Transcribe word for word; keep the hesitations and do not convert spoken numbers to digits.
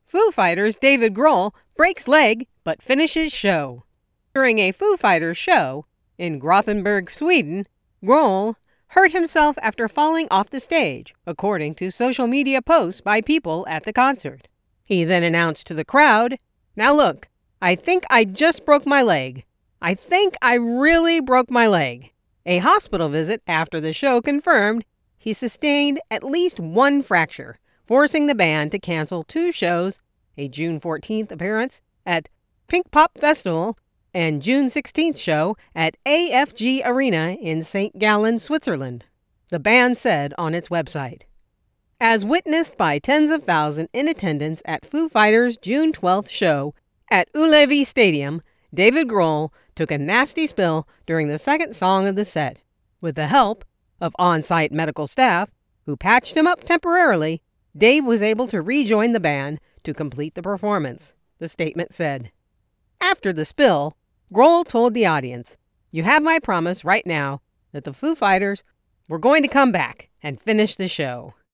Foo Fighters' David Grohl breaks leg but finishes show. During a Foo Fighters show in Gothenburg, Sweden, Grohl hurt himself after falling off the stage, according to social media posts by people at the concert. He then announced to the crowd, "Now look, I think I just broke my leg. I think I really broke my leg." A hospital visit after the show confirmed he sustained at least one fracture, forcing the band to cancel two shows, a June fourteenth appearance at Pinkpop Festival and June sixteenth show at A F G Arena in Saint Gallen, Switzerland, the band said on its website. As witnessed by tens of thousands in attendance at Foo Fighters' June twelfth show at Ullevi Stadium, David Grohl took a nasty spill during the second song of the set. With the help of on-site medical staff, who patched him up temporarily, Dave was able to rejoin the band to complete the performance, the statement said. After the spill, Grohl told the audience, "You have my promise right now that the Foo Fighters were going to come back and finish the show."